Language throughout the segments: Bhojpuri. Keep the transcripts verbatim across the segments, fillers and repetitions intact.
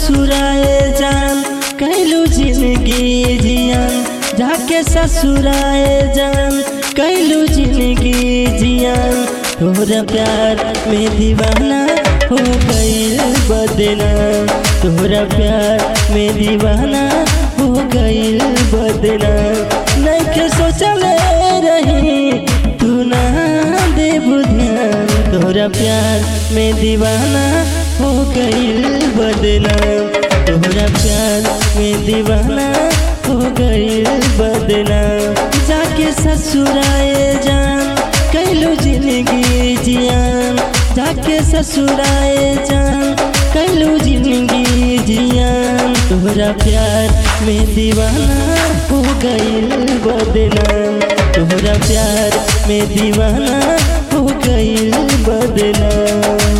ससुराए जान कैलू जिंदगी जियान, जाके ससुराए जान कैलू जिंदगी जियान। तोहरा प्यार में दीवाना हो गईल बदनाम, तोहरा प्यार में दीवाना हो गईल बदनाम। नइखे सोचले रही तू ना देबू ध्यान, तोहरा प्यार में दीवाना हो गईल बदनाम, तोहरा प्यार में दीवाना हो गईल बदनाम। जाके ससुराए जान कैलू जिंदगी जियान, जाके ससुराए जान कैलू जिंदगी जियान। तोहरा प्यार में दीवाना हो गईल बदनाम, तोहरा प्यार में दीवाना हो गईल बदनाम।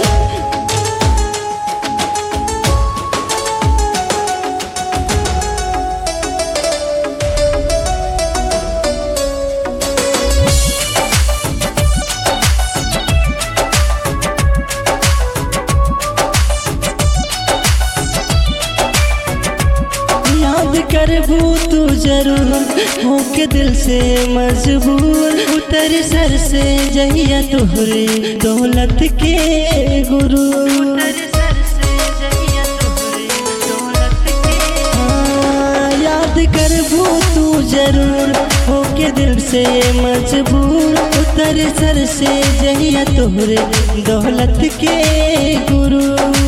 करबू तू जरूर होके दिल से मजबूर, उतर सर से जहिया तोहरे दौलत के गुरु। हाँ, याद करबू तू जरूर होके दिल से मजबूर, उतर सर से जहिया तोहरे दौलत के गुरु।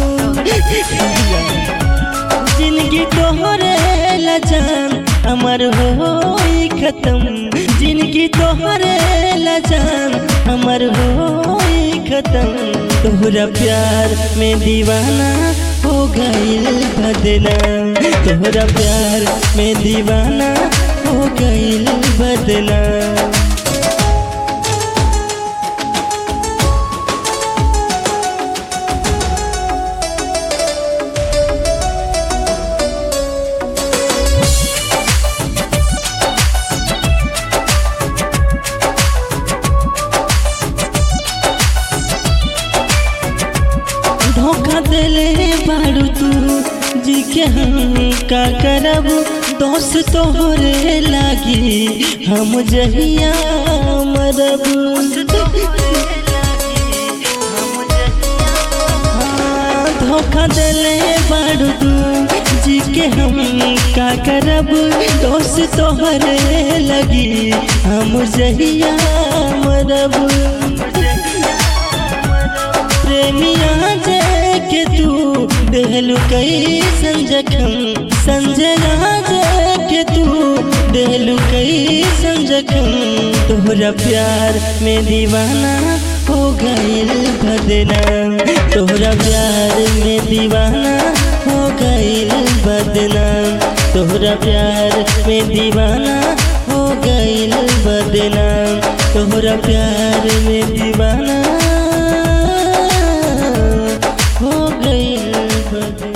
जिंदगी तोहरे जान अमर हो खत्म, जिंदगी तोहरे जान अमर हो खत्म। तोहरा प्यार में दीवाना हो गईल बदनाम, तोहरा प्यार में दीवाना हो गईल बदनाम। धोखा देले बारू तू जी के हम का करब, दोस्त तोहरे लागी हम जहिया मरब। हाँ, धोखा देले बारू तू जी के हम का करब, दोस्त तोहरे लगी हम जहिया मरब। प्रेमिया जे के तू देहलू कई संजखम, संजय जे के तू देहलू कई संजखम। तोहरा प्यार में दीवाना हो गईल बदनाम, तोहरा प्यार में दीवाना हो गईल बदनाम, तोहरा प्यार में दीवाना हो गईल बदनाम, तोहरा प्यार में दीवाना हो गईल बदनाम।